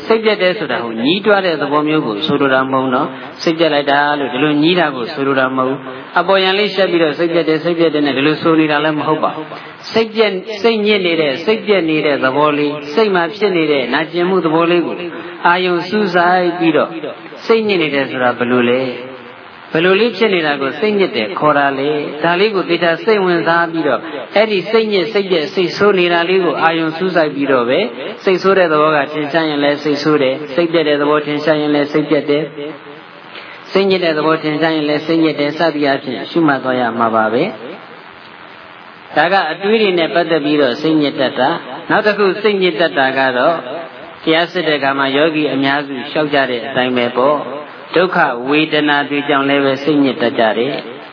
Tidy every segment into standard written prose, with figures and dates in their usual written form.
စိတ်ပြတ်တဲ့ဆိုတာကိုညီးတွားတဲ့သဘောမျိုးကိုဆိုလိုတာမဟုတ်တော့စိတ်ပြတ်လိုက်တာလို့ဒီလိုညီးတာကိုဆိုလိုတာမဟုတ်အပေါ်ယံလေးရှက်ပြီးတော့စိတ်ပြတ်တဲ့နဲ့ဒီလိုဆိုနေတာလည်းမဟုတ်ပါစိတ်ညစ်နေတဲ့စိတ်ပြတ်နေတဲ့သဘောလေးစိတ်မှာဖြစ်နေတဲ့နာကျင်မှုသဘောလေးကိုအာယုံစူးစိုက်ပြီးတော့စိတ်ညစ်နေတယ်ဆိုတာဘယ်လိုလဲဘယ်လိုလေးဖြစ်နေတာကိုစိတ်ညစ်တယ်ခေါ်တာလေဒါလေးကိုသေချာစိတ်ဝင်စားပြီးတော့အဲ့ဒီစိတ်ညစ်စိတ်ပြက်စိတ်ဆိုးနေတာလေးကိုအာယုံစူးစိုက်ပြီးတော့ပဲစိတ်ဆိုးတဲ့သဘောကထင်ရှားရင်လည်းစိတ်ဆိုးတယ်စိတ်ပြက်တဲ့သဘောထင်ရှားရင်လည်းစိတ်ပြက်တယ်စိတ်ညစ်တဲ့သဘောထင်ရှားရင်လည်းစိတ်ညစ်တယ်စသည်အဖြစ်ရှုမှတ်သွားရမှာပါပဲဒါကအတွေးတွေနဲ့ပတ်သက်ပြီးတော့စိတ်ညစ်တတ်တာနောက်တစ်ခုစိတ်ညစ်တတ်တာကတော့တရားစစ်တဲ့အခါမှာယောဂီအများစုလျှောက်ကြတဲ့အတိုင်းပဲပေါ့ဒုက္ခဝေဒနာတွေကြောင့်လည်းပဲစိတ်ညစ်တတ်ကြတယ်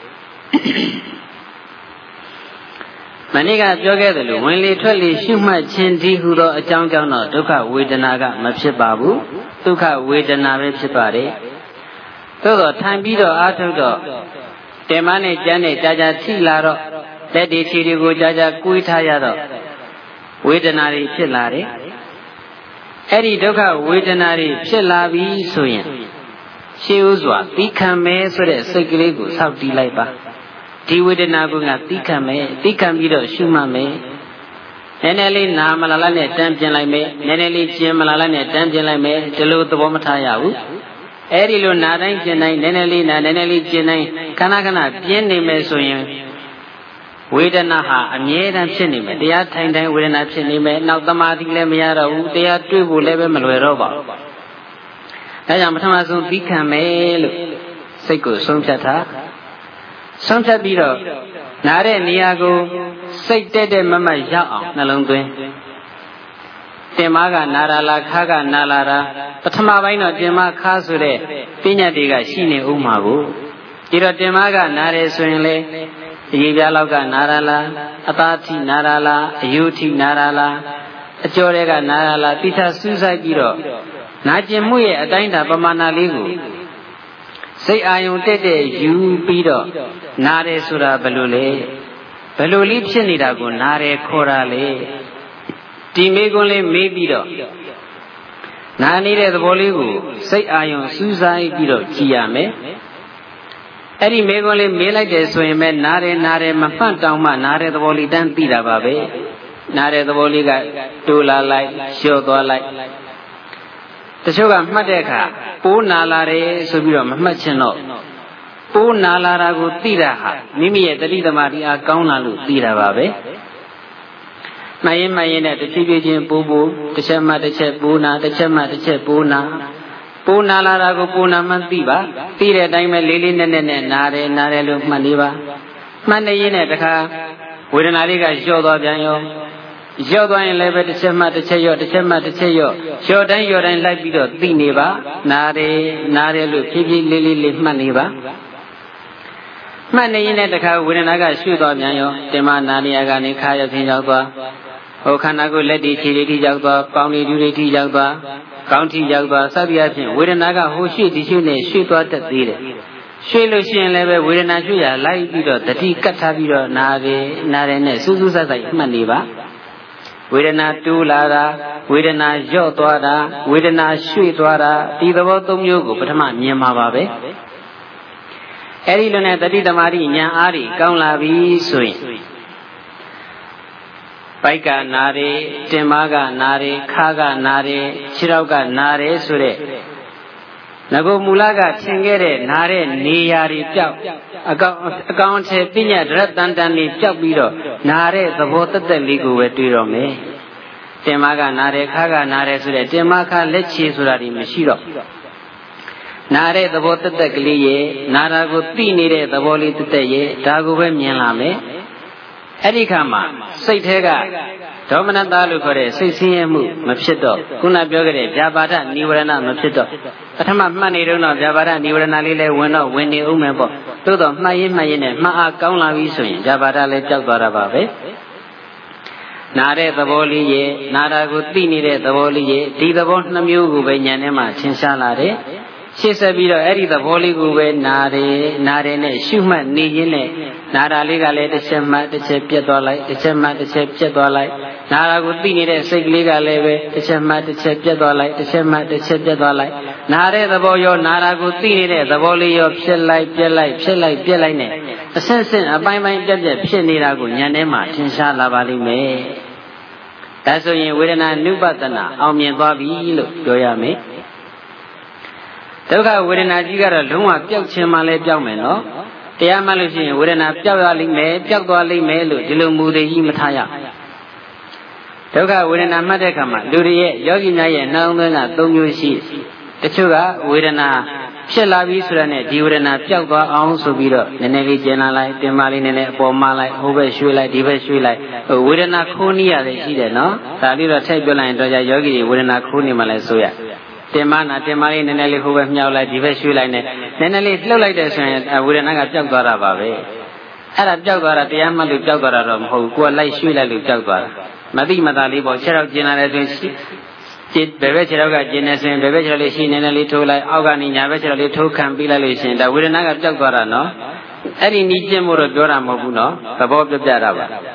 မနေ့ကပြောခဲ့သလိုဝင်လေထွက်လေရှုမှတ်ခြင်းဒီဟုသောအကြောင်းကြောင့်တော့ဒုက္ခဝေဒနာကမဖြစ်ပါဘူးဒုက္ခဝေဒနာပဲဖြစ်ပါတယ်သို့တော့ထိုင်ပြီးတော့အားထုတ်တော့တင်မနဲ့ကြမ်းနဲ့ကြာကြာထိလာတော့လက်ဒီခြေတွေကိုကြာကြာကွေးထားရတော့ဝေဒနာတွေဖြစ်လာတယ်အဲ့ဒီဒုက္ခဝေဒနာတွေဖြစ်လာပြီဆိုရင်ရှေးဥစွာသီးခံမယ်ဆိုတဲ့စိတ်ကလေးကိုစောင့်တီးလိုက်ပါဒီဝေဒနာကသီးခံမယ်သီးခံပြီးတော့ရှုမှတ်မယ်နည်းနည်းလေးနာမလာလိုက်နဲ့တန်းပြင်းလိုက်မယ်နည်းနည်းလေးကျင်မလာလိုက်နဲ့တန်းပြင်းလိုက်မယ်ဒီလိုသဘောမထားရဘူးအဲ့ဒီလိုနာတိုင်းကျင်တိုင်းနည်းနည်းလေးနာနည်းနည်းလေးကျင်တိုင်းခဏခဏပြင်းနေမယ်ဆိုရင်ဝေဒနာဟာအမြဲတမ်းဖြစ်နေမယ်တရားထိုင်တိုင်းဝေဒနာဖြစ်နေမယ်နောက်သမာဓိလည်းမရတော့ဘူးတရားတွေ့ဖို့လည်းပဲမလွယ်တော့ပါဘူးဒါကြောင့်ပထမဆုံးသီးခံမယ်လို့စိတ်ကိုဆုံးဖြတ်ပြီးတော့နားတဲ့နေရာကိုစိတ်တက်မမတ်ရောက်အောင်နှလုံးသွင်းတင်မကနာရာလားခါကနာလာတာပထမပိုင်းတော့တင်မခါဆိုတဲ့ပညာတွေကရှိနေဥမှာကိုဒီတော့တင်မကနာတယ်ဆိုရင်လေအရေးပြားလောက်ကနာရလားအသားထိနာရလားအယုထိနာရလားအကျော်တွေကနာရလားတိကျစူးစိုက်ပြီးတော့နာကျင်မှုရဲ့အတိုင်းအတာပမာဏလေးကိုစိတ်အာယုံတက်ယူပြီးတော့နာတယ်ဆိုတာဘယ်လိုလဲဘယ်လိုလေးဖြစ်နေတာကိုနာတယ်ခေါ်တာလေဒီမေကွန်းလေးမေးပြီးတော့နာနေတဲ့သဘောလေးကိုစိတ်အာယုံစူးစိုက်ပြီးတော့ကြည်ရမယ်အဲ့ဒီမေကွန်းလေးမေးလိုက်တယ်ဆိုရင်ပဲနားတယ်မမှတ်တောင်မှနားတဲ့သဘောလေးတန်းသိတာပါပဲနားတဲ့သဘောလေးကတိုးလာလိုက်လျှော့သွားလိုက်တချို့ကမှတ်တဲ့အခါပိုးနာလာတယ်ဆိုပြီးတော့မမှတ်ချင်တော့ပိုးနာလာတာကိုသိတာဟာမိမိရဲ့တတိသမารီအားကောင်းလာလို့သိတာပါပဲမှတ်ရင်နဲ့တစ်ဖြည်းဖြည်းချင်းပိုးတစ်ချက်မှတစ်ချက်ပိုးနာတစ်ချက်မှတစ်ချက်ပိုးနာပိုးနာလာတာကိုပိုးနာမှသိပါသိတဲ့အတိုင်းပဲလေးလေးနက်နက်နဲ့နာတယ်လို့မှတ်နေပါမှတ်နေရင်လည်းတခါဝေဒနာလေးကလျှော့သွားပြန်ရောလျှော့သွားရင်လည်းပဲတစ်ချက်မှတစ်ချက်ရော့တစ်ချက်မှတစ်ချက်ရော့လျှော့တိုင်းလိုက်ပြီးတော့သိနေပါနာတယ်လို့ဖြည်းဖြည်းလေးမှတ်နေပါမှတ်နေရင်လည်းတခါဝေဒနာကရွှေ့သွားပြန်ရောတင်မနာနေရကနေခါရောက်ခြင်းရောက်သွားဟိုခန္ဓာကိုယ်လက်တွေခြေတွေထိရောက်သွားပေါင်းတွေဒူတွေထိရောက်သွားကောင်းထိရောက်သွားစသည်အဖြစ်ဝေဒနာကဟိုရွှေ့ဒီရွှေ့နဲ့ရွှေ့သွားတတ်သေးတယ်ရွှေ့လို့ရှိရင်လည်းပဲဝေဒနာရွှေ့ရလိုက်ပြီးတော့တတိကတ်ထားပြီးတော့နာတယ်နဲ့စူးစူးဆိုင်ဆိုင်မှတ်နေပါဝေဒနာတူးလာတာဝေဒနာလျော့သွားတာဝေဒနာရွှေ့သွားတာဒီသဘောသုံးမျိုးကိုပထမမြင်မှာပါပဲအဲ့ဒီလိုနဲ့တတိသမารိဉာဏ်အားကြီးကောင်းလာပြီဆိုရင်ပိုက်ကနာတယ်တင်မကနာတယ်ခါကနာတယ်ခြေထောက်ကနာတယ်ဆိုတဲ့ငကိုမူလကထင်ခဲ့တဲ့နာတဲ့နေရာတွေပြောက်အကောင်အထည်ပညာဒရတန်လေးပြောက်ပြီးတော့နာတဲ့သဘောတက်လေးကိုပဲတွေ့တော့မယ်တင်မကနာတယ်ခါကနာတယ်ဆိုတဲ့တင်မခါလက်ချေဆိုတာဒီမရှိတော့နာတဲ့သဘောတက်ကလေးရဲ့နာတာကိုသိနေတဲ့သဘောလေးတက်ရဲ့ဒါကိုပဲမြင်လာမယ်အဲ့ဒီခါမှာစိတ်ထဲကဒေါမနတလို့ခေါ်တဲ့စိတ်ဆင်းရဲမှုမဖြစ်တော့ခုနပြောခဲ့တဲ့ဗျာပါဒနိဝရဏမဖြစ်တော့ပထမမှတ်နေတော့ဗျာပါဒနိဝရဏလေးလည်းဝင်နေဦးမယ်ပေါ့သို့တော့မှတ်ရင်နဲ့မှတ်အားကောင်းလာပြီဆိုရင်ဗျာပါဒလည်းကြောက်သွားတာပါပဲနာတဲ့သဘောလေးရဲ့နာတာကိုသိနေတဲ့သဘောလေးရဲ့ဒီသဘောနှမျိုးကိုပဲဉာဏ်ထဲမှာသင်ရှားလာတယ်ရှေ့ဆက်ပြီးတော့အဲ့ဒီသဘောလေးကိုပဲနာတယ်နဲ့ရှုမှတ်နေရင်းနဲ့နာတာလေးကလည်းတစ်ချက်မှတစ်ချက်ပြတ်သွားလိုက်တစ်ချက်မှတစ်ချက်ပြတ်သွားလိုက်နာတာကိုသိနေတဲ့စိတ်ကလေးကလည်းပဲတစ်ချက်မှတစ်ချက်ပြတ်သွားလိုက်တစ်ချက်မှတစ်ချက်ပြတ်သွားလိုက်နာတဲ့သဘောရောနာတာကိုသိနေတဲ့သဘောလေးရောဖြစ်လိုက်ပြက်လိုက်ဖြစ်လိုက်ပြက်လိုက်နဲ့အဆင့်ဆင့်အပိုင်းပိုင်းပြက်ပြက်ဖြစ်နေတာကိုဉာဏ်ထဲမှာထင်ရှားလာပါလိမ့်မယ်ဒါဆိုရင်ဝေဒနာနုပဒနာအောင်မြင်သွားပြီလို့ပြောရမယ်ဒုက္ခဝေဒနာကြီးကတော့လုံးဝပျောက်ခြင်းမှလည်းပျောက်မယ်နော်တရားမှလို့ရှိရင်ဝေဒနာပျောက်ရလိမ့်မယ်ပျောက်သွားလိမ့်မယ်လို့ဒီလိုမူသေးကြီးမထားရဒုက္ခဝေဒနာမှတ်တဲ့အခါမှာလူတွေရဲ့ယောဂီများရဲ့နှလုံးသွင်းက၃မျိုးရှိတချို့ကဝေဒနာဖြစ်လာပြီဆိုတဲ့နဲ့ဒီဝေဒနာပျောက်သွားအောင်ဆိုပြီးတော့နည်းနည်းလေးကျင်လာလိုက်တင်ပါလေးနည်းနည်းအပေါ်မှာလိုက်ဟိုဘက်ရွှေ့လိုက်ဒီဘက်ရွှေ့လိုက်ဝေဒနာခိုးနေရတယ်ရှိတယ်နော်ဒါလေးတော့ထည့်ပြောလိုက်ရင်တော့ကြာယောဂီတွေဝေဒနာခိုးနေမှလည်းဆိုရတင်မနာတင်မလေးနည်းနည်းလေးဟိုဘက်မြောက်လိုက်ဒီဘက်ရွှေ့လိုက်နဲ့နည်းနည်းလေးလှုပ်လိုက်တဲ့ဆိုရင်ဝေဒနာကပျောက်သွားတာပါပဲအဲ့ဒါပျောက်သွားတာတရားမှလို့ပျောက်သွားတာတော့မဟုတ်ဘူးကိုယ်ကလိုက်ရွှေ့လိုက်လို့ပျောက်သွားတာမသိမသာလေးပေါ့ခြေထောက်ကျင်လာတဲ့ဆိုရင်ဘယ်ဘက်ခြေထောက်ကကျင်နေဆိုရင်ဘယ်ဘက်ခြေထောက်လေးရှိနေတယ်လေးထိုးလိုက်အောက်ကနေညာဘက်ခြေထောက်လေးထိုးခံပြီးလိုက်လို့ရှိရင်ဒါဝေဒနာကပျောက်သွားတာနော်အဲ့ဒီနီးကျင့်ဖို့တော့ပြောတာမဟုတ်ဘူးနော်သဘောပြပြတာပါဒီ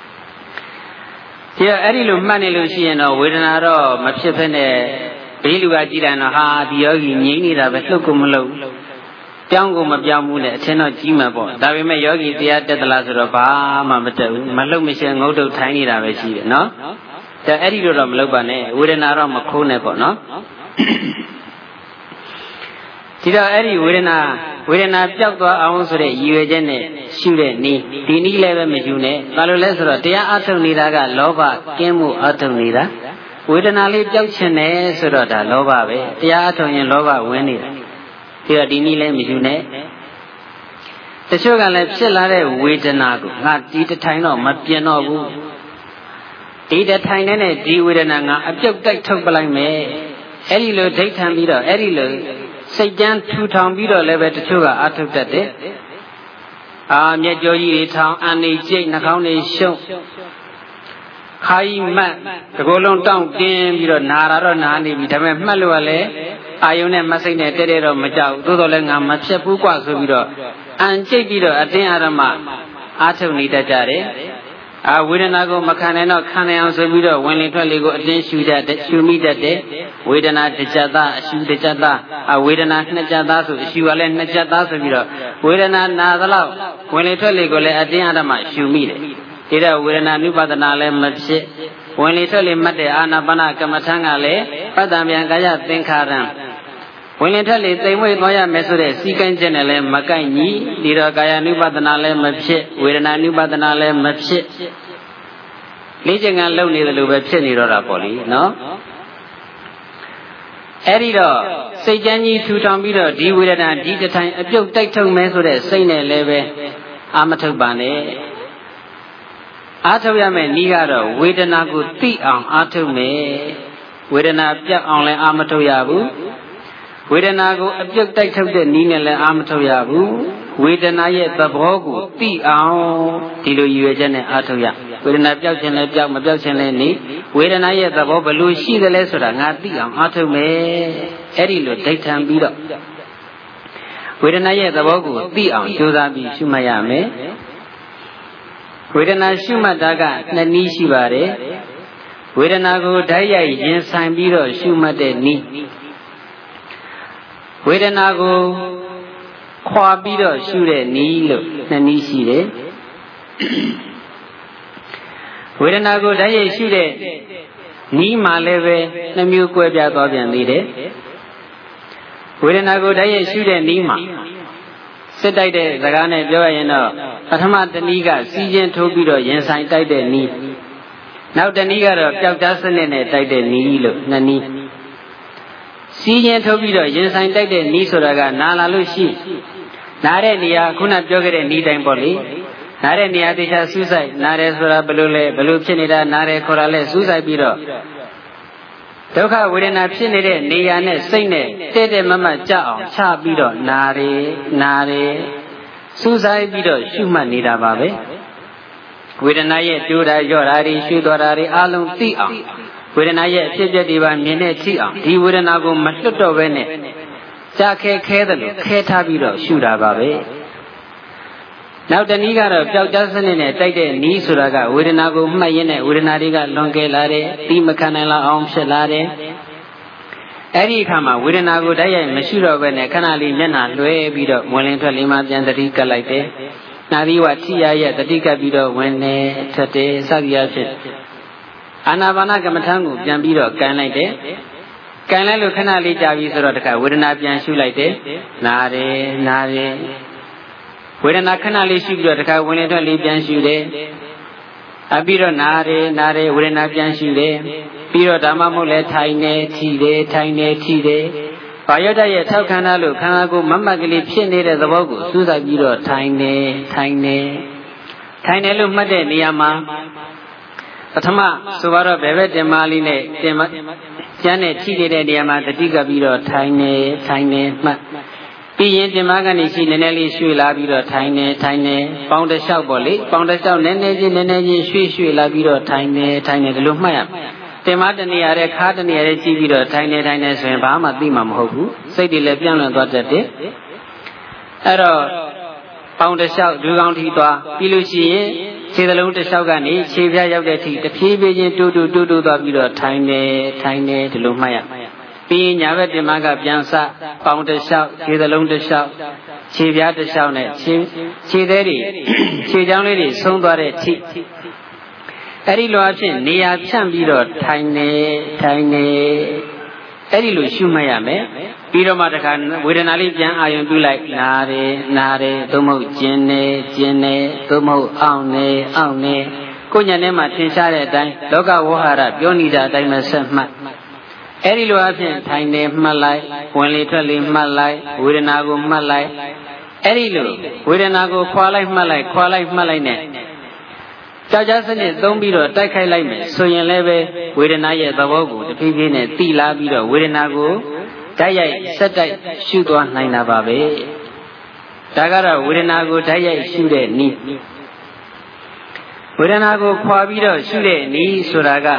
တော့အဲ့ဒီလိုမှတ်နေလို့ရှိရင်တော့ဝေဒနာတော့မဖြစ်ဖက်နဲ့ဘေးလူကကြည့်တယ်နော်ဟာဒီယောဂီငြိမ့်နေတာပဲလှုပ်ကိုမလှုပ်ပြောင်းကိုမပြောင်းဘူးနဲ့အချင်းတော့ကြီးမှာပေါ့ဒါပေမဲ့ယောဂီတရားတက်သလားဆိုတော့ဘာမှမတက်ဘူးမလှုပ်မရှင်းငုတ်တုတ်ထိုင်းနေတာပဲရှိတယ်နော်ဒါအဲ့ဒီလိုတော့မလုပ်ပါနဲ့ဝေဒနာတော့မခိုးနဲ့ပေါ့နော်ဒီတော့အဲ့ဒီဝေဒနာပျောက်သွားအောင်ဆိုတဲ့ရည်ရွယ်ချက်နဲ့ရှုတဲ့နည်းဒီနည်းလည်းပဲမယူနဲ့ဘာလို့လဲဆိုတော့တရားအထုတ်နေတာကလောဘကင်းမှုအထုတ်နေတာဝေဒနာလေးပျောက်ခြင်းနဲ့ဆိုတော့ဒါလောဘပဲတရားအထုတ်ရင်လောဘဝင်နေတာဒီတော့ဒီနည်းလည်းမယူနဲ့တချို့ကလည်းဖြစ်လာတဲ့ဝေဒနာကိုငါဒီတထိုင်တော့မပြင်းတော့ဘူးဒီတထိုင်နဲ့ဒီဝေဒနာငါအပြုတ်တိုက်ထုတ်ပလိုက်မယ်အဲ့ဒီလိုဒိဋ္ဌံပြီးတော့အဲ့ဒီလိုစိတ်ကြမ်းထူထောင်ပြီးတော့လည်းပဲတချို့ကအထုတ်တတ်တယ်မျက်ကြောကြီးတွေထောင်အန်နေကျိတ်နှာခေါင်းတွေရှုံခါကြီးမှတ်တကိုယ်လုံးတောင့်တင်းပြီးတော့နာတာတော့နာနေပြီဒါပေမဲ့မှတ်လို့ကလည်းအာယုံနဲ့မစိတ်နဲ့တဲတဲတော့မကြောက်သို့တော်လည်းငါမဖြစ်ဘူးกว่าဆိုပြီးတော့အန်ကျိတ်ပြီးတော့အတင်းအာရမအားထုတ်နေတတ်ကြတယ်ဝေဒနာကိုမခံနိုင်တော့ခံနိုင်အောင်ဆိုပြီးတော့ဝင်လေထွက်လေကိုအတင်းရှူမိတတ်တယ်ဝေဒနာတစ်ချက်သားအရှူတစ်ချက်သားဝေဒနာနှစ်ချက်သားဆိုအရှူကလည်းနှစ်ချက်သားဆိုပြီးတော့ဝေဒနာနာသလောက်ဝင်လေထွက်လေကိုလည်းအတင်းအဓမ္မရှူမိတယ်ဒီတော့ဝေဒနာနုပါဒနာလည်းမဖြစ်ဝင်လေထွက်လေမှတ်တဲ့အာနာပါနကမ္မထံကလည်းပတ္တံပြန်ကာယသင်္ခါရံဝင်လေထွက်လေသိမ့်မွေ့သွားရမယ်ဆိုတဲ့စီကံချက်နဲ့လည်းမကိုက်ညီဒီတော့ကာယ ानु ပဒနာလည်းမဖြစ်ဝေဒနာ ानु ပဒနာလည်းမဖြစ်လေးချင်ကလုံနေတယ်လို့ပဲဖြစ်နေတော့တာပေါ့လေနော်အဲ့ဒီတော့စိတ်ကြမ်းကြီးထူထောင်ပြီးတော့ဒီဝေဒနာဒီတထိုင်အပြုတ်တိုက်ထုတ်မယ်ဆိုတဲ့စိတ်နဲ့လည်းပဲအာမထုတ်ပါနဲ့အာထုတ်ရမယ်ဤကတော့ဝေဒနာကိုသိအောင်အာထုတ်မယ်ဝေဒနာပြတ်အောင်လည်းအာမထုတ်ရဘူးဝေဒနာကိုအပြုတ်တိုက်ထုတ်တဲ့နည်းနဲ့လည်းအာမထုတ်ရဘူးဝေဒနာရဲ့သဘောကိုသိအောင်ဒီလိုရည်ရွယ်ချက်နဲ့အာထုတ်ရဝေဒနာပျောက်ခြင်းလည်းပျောက်မပျောက်ခြင်းလည်းနေဝေဒနာရဲ့သဘောဘယ်လိုရှိသလဲဆိုတာငါသိအောင်အာထုတ်မယ်အဲ့ဒီလိုဒိဋ္ဌံပြီးတော့ဝေဒနာရဲ့သဘောကိုသိအောင်ကြိုးစားပြီးရှုမှတ်ရမယ်ဝေဒနာရှုမှတ်တာကနှစ်နည်းရှိပါတယ်ဝေဒနာကိုဓာတ်ရိုက်ရင်ဆိုင်ပြီးတော့ရှုမှတ်တဲ့နည်းဝေဒနာကိုခွာပြီးတော့ရှုတဲ့နည်းလို့နှစ်နည်းရှိတယ်ဝေဒနာကိုဓာတ်ရိုက်ရှုတဲ့နည်းမှလည်းပဲနှမျိုးကွဲပြားသွားပြန်သေးတယ်ဝေဒနာကိုဓာတ်ရိုက်ရှုတဲ့နည်းမှစစ်တိုက်တဲ့စကားနဲ့ပြောရရင်တော့ပထမတနည်းကစီးချင်းထိုးပြီးတော့ရင်ဆိုင်တိုက်တဲ့နည်းနောက်တနည်းကတော့ပျောက်ကြားစနစ်နဲ့တိုက်တဲ့နည်းလို့နှစ်နည်းစီးချင်းထုတ်ပြီးတော့ရင်ဆိုင်တိုက်တဲ့နည်းဆိုတာကနာလာလို့ရှိနာတဲ့နေရာခုနပြောခဲ့တဲ့နည်းတိုင်းပေါ့လေနာတဲ့နေရာတေချာစူးစိုက်နာတယ်ဆိုတာဘယ်လိုလဲဘယ်လိုဖြစ်နေတာနာတယ်ခေါ်တာလဲစူးစိုက်ပြီးတော့ဒုက္ခဝေဒနာဖြစ်နေတဲ့နေရာနဲ့စိတ်နဲ့တဲ့တဲ့မမကြအောင်ချပြီးတော့နာတယ်စူးစိုက်ပြီးတော့ရှုမှတ်နေတာပါပဲဝေဒနာရဲ့တိုးတာလျော့တာတွေရှုသွားတာတွေအလုံးသိအောင် ဝေဒနာရဲ့အဖြစ်အပျက်တွေပါမြင်တဲ့ကြည့်အောင်ဒီဝေဒနာကိုမလွတ်တော့ဘဲနဲ့ကြာခဲတယ်လို့ခဲထားပြီးတော့ရှုတာပါပဲနောက်တနည်းကတော့ပျောက်ကြားစနစ်နဲ့တိုက်တဲ့နီးဆိုတာကဝေဒနာကိုမှတ်ရင်းနဲ့ဝေဒနာတွေကလွန်ကဲလာတယ်တိမခံနိုင်လောက်အောင်ဖြစ်လာတယ်အဲ့ဒီအခါမှာဝေဒနာကိုတိုက်ရိုက်မရှိတော့ဘဲနဲ့ခဏလေးမျက်နှာလွှဲပြီးတော့ဝင်လင်ထွက်လေးမှပြန်တတိကပ်လိုက်တယ်နာသီဝထိရရဲ့တတိကပ်ပြီးတော့ဝင်နေထွက်တယ်စသည်အဖြစ်အာနာပါနကမ္မထံကိုပြန်ပြီးတော့ကန်လိုက်တယ်ကန်လိုက်လို့ခဏလေးကြာပြီဆိုတော့တခါဝေဒနာပြန်ရှုလိုက်တယ်နာတယ်ဝေဒနာခဏလေးရှုပြီးတော့တခါဝင်လေထွက်လေးပြန်ရှုတယ်ပြီးတော့နာတယ်ဝေဒနာပြန်ရှုတယ်ပြီးတော့ဓမ္မမဟုတ်လဲထိုင်နေထိတယ်ဘာရတရဲ့ထောက်ခန္ဓာလို့ခန္ဓာကိုယ်မမတ်ကလေးဖြစ်နေတဲ့သဘောကိုစူးစိုက်ပြီးတော့ထိုင်နေလို့မှတ်တဲ့နေရာမှာပထမဆိုတော့ဘယ်ဘက်တင်မလေးနဲ့တင်မကျန်းနဲ့ထိနေတဲ့နေရာမှာတတိကပြီးတော့ထိုင်နေမှတ်ပြီးရင်တင်မကနေရှိနည်းနည်းလေးရွှေ့လာပြီးတော့ထိုင်နေပေါင်းတစ်လျှောက်ပေါ့လေပေါင်းတစ်လျှောက်နည်းနည်းချင်းရွှေ့လာပြီးတော့ထိုင်နေဒီလိုမှတ်ရတင်မတနေရာတဲ့ခါတနေရာတဲ့ကြည့်ပြီးတော့ထိုင်နေဆိုရင်ဘာမှသိမှာမဟုတ်ဘူးစိတ်တွေလည်းပြောင်းလဲသွားတတ်တယ်အဲ့တော့ပေါင်းတစ်လျှောက်ဒူးကောင်းထီသွားပြီးလို့ရှိရင်ခြေသလုံးတစ်လျှောက်ကနေခြေပြားရောက်တဲ့အထိတဖြည်းဖြည်းချင်းတူတူသွားပြီးတော့ထိုင်နေဒီလိုမှတ်ရပြီးရင်ညာဘက်တင်မကပြန်စပေါင်းတစ်လျှောက်ခြေသလုံးတစ်လျှောက်ခြေပြားတစ်လျှောက်နဲ့ခြေသေးတွေခြေချောင်းလေးတွေဆုံးသွားတဲ့အထိအဲ့ဒီလိုအဖြစ်နေရာဖြန့်ပြီးတော့ထိုင်နေအဲ့ဒီလိုရှုမှတ်ရမယ်ပြီးတော့မှတခါဝေဒနာလေးပြန်အာရုံပြုလိုက်နာတယ်သို့မဟုတ်ကျင်နေသို့မဟုတ်အောင့်နေကိုယ်ညာထဲမှာသင်ရှားတဲ့အတိုင်းလောကဝဟာရပြောနေတာအတိုင်းပဲဆက်မှတ်အဲ့ဒီလိုအဖြစ်ထိုင်နေမှတ်လိုက်ဝင်လေထွက်လေမှတ်လိုက်ဝေဒနာကိုမှတ်လိုက်အဲ့ဒီလိုဝေဒနာကိုခွာလိုက်မှတ်လိုက်နဲ့ကြာကြာစနစ်သုံးပြီးတော့တိုက်ခိုက်လိုက်မယ်ဆိုရင်လည်းပဲဝေဒနာရဲ့သဘောကိုတဖြည်းဖြည်းနဲ့သိလာပြီးတော့ဝေဒနာကိုတိုက်ရိုက်ဆက်တိုက်ရှုသွားနိုင်တာပါပဲဒါကတော့ဝေဒနာကိုတိုက်ရိုက်ရှုတဲ့နည်းဝေဒနာကိုခွာပြီးတော့ရှုတဲ့နည်းဆိုတာက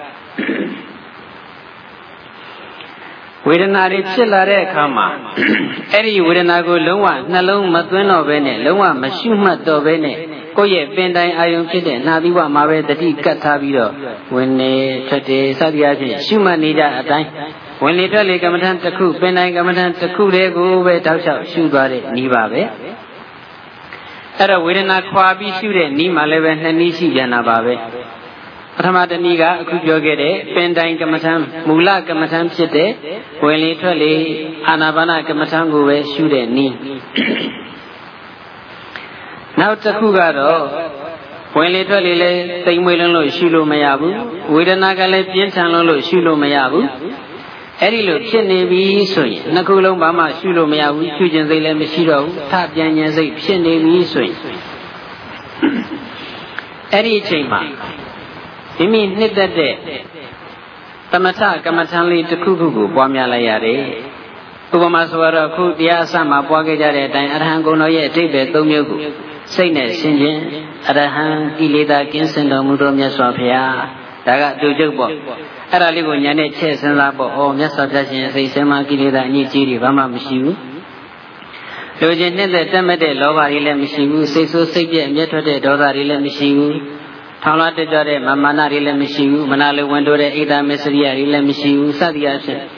ဝေဒနာတွေဖြစ်လာတဲ့အခါမှာအဲ့ဒီဝေဒနာကိုလုံးဝနှလုံးမသွင်းတော့ဘဲနဲ့လုံးဝမရှုမှတ်တော့ဘဲနဲ့ကိုယ့်ရဲ့ပင်တိုင်အာယုံဖြစ်တဲ့နာသီဝမှာပဲတတိကတ်ထားပြီးတော့ဝင်နေထွက်တယ်စသည်အဖြစ်ရှုမှတ်နေတဲ့အတိုင်းဝင်လေထွက်လေကမ္မထံတစ်ခုပင်တိုင်ကမ္မထံတစ်ခုတည်းကိုပဲတောက်လျှောက်ရှုသွားတဲ့နည်းပါပဲအဲ့တော့ဝေဒနာခွာပြီးရှုတဲ့နည်းမှာလည်းပဲနှစ်နည်းရှိပြန်တာပါပဲပထမတနည်းကအခုပြောခဲ့တဲ့ပင်တိုင်ကမ္မထံမူလကမ္မထံဖြစ်တဲ့ဝင်လေထွက်လေအာနာပါနကမ္မထံကိုပဲရှုတဲ့နည်းနောက်တစ်ခုကတော့ဝင်လေထွက်လေလည်းတိမ်မွေးလုံးလို့ရှုလို့မရဘူးဝေဒနာကလည်းပြင်းထန်လုံးလို့ရှုလို့မရဘူးအဲ့ဒီလိုဖြစ်နေပြီဆိုရင်နှစ်ခုလုံးဘာမှရှုလို့မရဘူးရှုခြင်းစိတ်လည်းမရှိတော့ဘူးထပြန်ခြင်းစိတ်ဖြစ်နေပြီဆိုရင်အဲ့ဒီအချိန်မှာမိမိနှစ်သက်တဲ့သမထကမ္မထံလေးတစ်ခုခုကိုပွားများလိုက်ရတယ်ဥပမာဆိုတော့ခုတရားအစမှာပွားခဲ့ကြတဲ့အတိုင်းအရဟံဂုဏ်တော်ရဲ့အဓိပ္ပာယ်၃မျိုးကိုစိတ်နဲ့ဆင်ခြင်အရဟံကိလေသာကင်းစင်တော်မူသောမြတ်စွာဘုရားဒါကတူကျုပ်ပေါ့အဲ့ဒါလေးကိုညာနဲ့ချဲ့စဉ်းစားပေါ့မြတ်စွာဘုရားရှင်စိတ်ဆင်းမှကိလေသာအညစ်အကြေးတွေဘာမှမရှိဘူးလူချင်းနှစ်သက်တက်မဲ့တဲ့လောဘတွေလည်းမရှိဘူးစိတ်ဆိုးစိတ်ပြည့်အမျက်ထွက်တဲ့ဒေါသတွေလည်းမရှိဘူးထောင်လာတက်ကြတဲ့မာနတွေလည်းမရှိဘူးမနာလိုဝန်တိုးတဲ့ဣဒ္ဓမစ္စရိယတွေလည်းမရှိဘူးစသည်အဖြစ်